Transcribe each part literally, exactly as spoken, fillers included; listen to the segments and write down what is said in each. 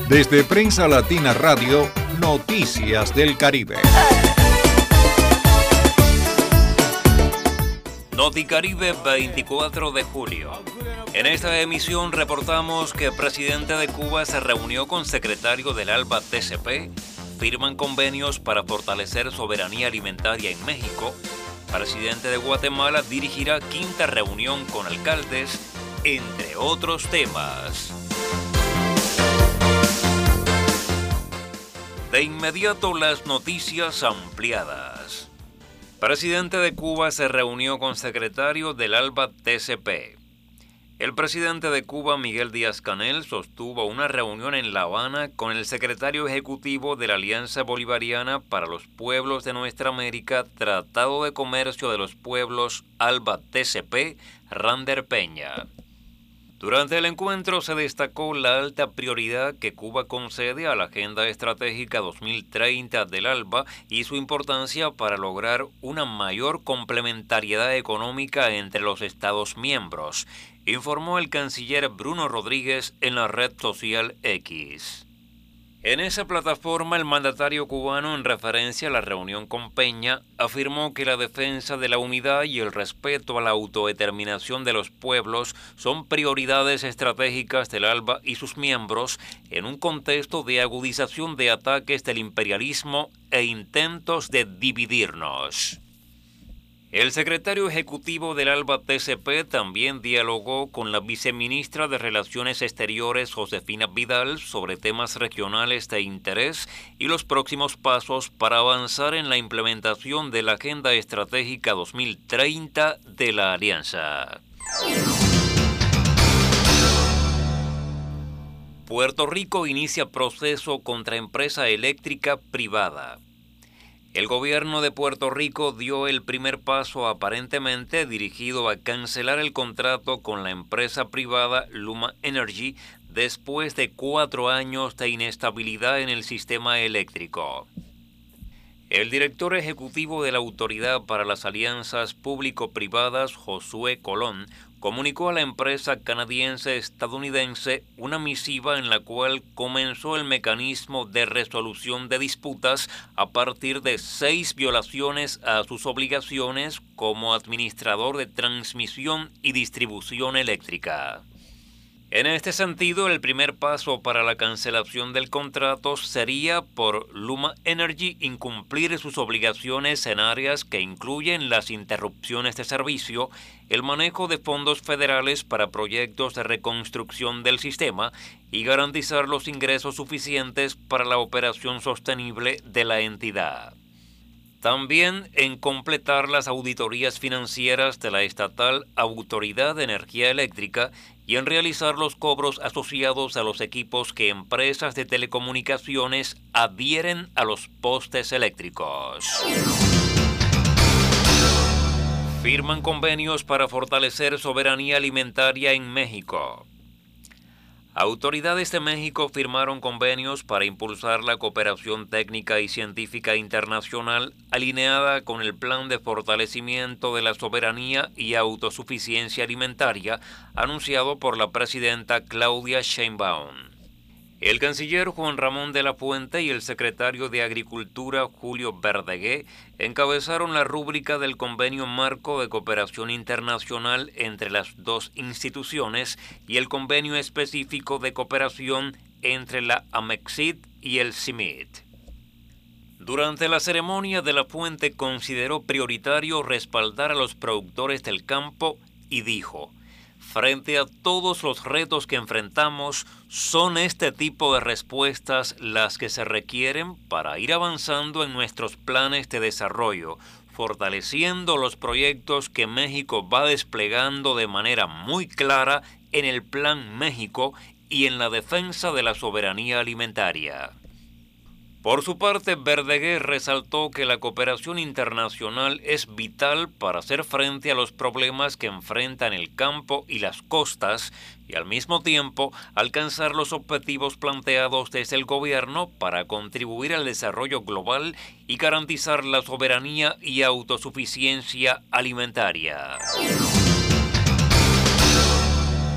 Desde Prensa Latina Radio, Noticias del Caribe. Noticaribe, veinticuatro de julio. En esta emisión reportamos que el presidente de Cuba se reunió con secretario del ALBA T C P, firman convenios para fortalecer soberanía alimentaria en México. Presidente de Guatemala dirigirá quinta reunión con alcaldes, entre otros temas. De inmediato las noticias ampliadas. Presidente de Cuba se reunió con secretario del ALBA T C P. El presidente de Cuba, Miguel Díaz-Canel, sostuvo una reunión en La Habana con el secretario ejecutivo de la Alianza Bolivariana para los Pueblos de Nuestra América, Tratado de Comercio de los Pueblos, ALBA T C P, Rander Peña. Durante el encuentro se destacó la alta prioridad que Cuba concede a la Agenda Estratégica dos mil treinta del ALBA y su importancia para lograr una mayor complementariedad económica entre los Estados miembros, informó el canciller Bruno Rodríguez en la red social X. En esa plataforma, el mandatario cubano, en referencia a la reunión con Peña, afirmó que la defensa de la unidad y el respeto a la autodeterminación de los pueblos son prioridades estratégicas del ALBA y sus miembros en un contexto de agudización de ataques del imperialismo e intentos de dividirnos. El secretario ejecutivo del ALBA T C P también dialogó con la viceministra de Relaciones Exteriores, Josefina Vidal, sobre temas regionales de interés y los próximos pasos para avanzar en la implementación de la Agenda Estratégica dos mil treinta de la Alianza. Puerto Rico inicia proceso contra empresa eléctrica privada. El gobierno de Puerto Rico dio el primer paso aparentemente dirigido a cancelar el contrato con la empresa privada Luma Energy después de cuatro años de inestabilidad en el sistema eléctrico. El director ejecutivo de la Autoridad para las Alianzas Público-Privadas, Josué Colón, comunicó a la empresa canadiense-estadounidense una misiva en la cual comenzó el mecanismo de resolución de disputas a partir de seis violaciones a sus obligaciones como administrador de transmisión y distribución eléctrica. En este sentido, el primer paso para la cancelación del contrato sería por Luma Energy incumplir sus obligaciones en áreas que incluyen las interrupciones de servicio, el manejo de fondos federales para proyectos de reconstrucción del sistema y garantizar los ingresos suficientes para la operación sostenible de la entidad. También en completar las auditorías financieras de la estatal Autoridad de Energía Eléctrica y en realizar los cobros asociados a los equipos que empresas de telecomunicaciones adhieren a los postes eléctricos. Firman convenios para fortalecer soberanía alimentaria en México. Autoridades de México firmaron convenios para impulsar la cooperación técnica y científica internacional alineada con el Plan de Fortalecimiento de la Soberanía y Autosuficiencia Alimentaria anunciado por la presidenta Claudia Sheinbaum. El canciller Juan Ramón de la Fuente y el secretario de Agricultura Julio Verdegué encabezaron la rúbrica del Convenio Marco de Cooperación Internacional entre las dos instituciones y el Convenio Específico de Cooperación entre la AMEXIT y el CIMIT. Durante la ceremonia, de la Fuente consideró prioritario respaldar a los productores del campo y dijo: frente a todos los retos que enfrentamos, son este tipo de respuestas las que se requieren para ir avanzando en nuestros planes de desarrollo, fortaleciendo los proyectos que México va desplegando de manera muy clara en el Plan México y en la defensa de la soberanía alimentaria. Por su parte, Verdegué resaltó que la cooperación internacional es vital para hacer frente a los problemas que enfrentan el campo y las costas y al mismo tiempo alcanzar los objetivos planteados desde el gobierno para contribuir al desarrollo global y garantizar la soberanía y autosuficiencia alimentaria.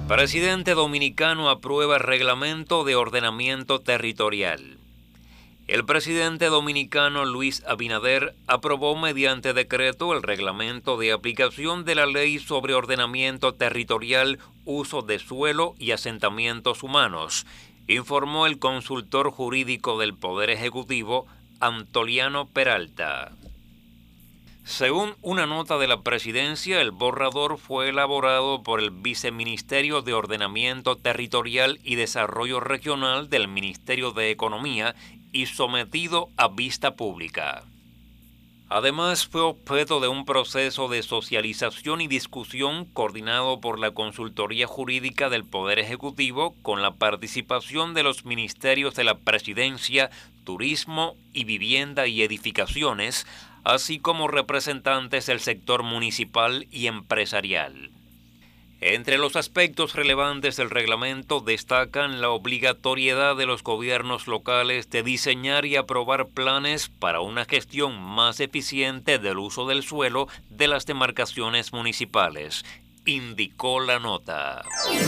Presidente dominicano aprueba reglamento de ordenamiento territorial. El presidente dominicano Luis Abinader aprobó mediante decreto el reglamento de aplicación de la Ley sobre Ordenamiento Territorial, Uso de Suelo y Asentamientos Humanos, informó el consultor jurídico del Poder Ejecutivo, Antoliano Peralta. Según una nota de la presidencia, el borrador fue elaborado por el Viceministerio de Ordenamiento Territorial y Desarrollo Regional del Ministerio de Economía y sometido a vista pública. Además, fue objeto de un proceso de socialización y discusión coordinado por la Consultoría Jurídica del Poder Ejecutivo con la participación de los ministerios de la Presidencia, Turismo y Vivienda y Edificaciones, así como representantes del sector municipal y empresarial. Entre los aspectos relevantes del reglamento destacan la obligatoriedad de los gobiernos locales de diseñar y aprobar planes para una gestión más eficiente del uso del suelo de las demarcaciones municipales, indicó la nota.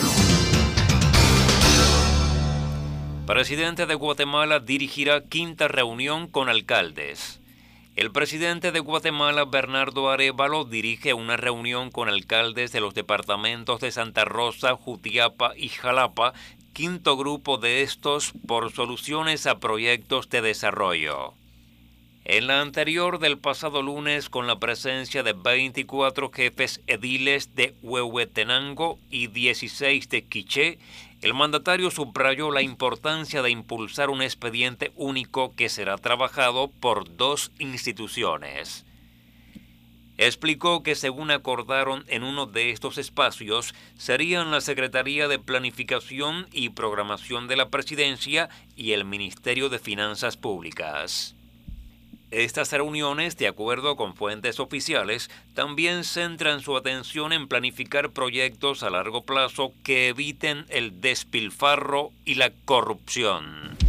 Presidente de Guatemala dirigirá quinta reunión con alcaldes. El presidente de Guatemala, Bernardo Arévalo, dirige una reunión con alcaldes de los departamentos de Santa Rosa, Jutiapa y Jalapa, quinto grupo de estos por soluciones a proyectos de desarrollo. En la anterior del pasado lunes, con la presencia de veinticuatro jefes ediles de Huehuetenango y dieciséis de Quiché, el mandatario subrayó la importancia de impulsar un expediente único que será trabajado por dos instituciones. Explicó que según acordaron en uno de estos espacios, serían la Secretaría de Planificación y Programación de la Presidencia y el Ministerio de Finanzas Públicas. Estas reuniones, de acuerdo con fuentes oficiales, también centran su atención en planificar proyectos a largo plazo que eviten el despilfarro y la corrupción.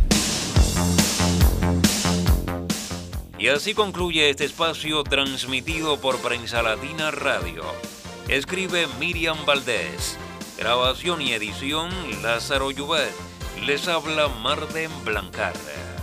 Y así concluye este espacio transmitido por Prensa Latina Radio. Escribe Miriam Valdés. Grabación y edición Lázaro Llubet. Les habla Marden Blancar.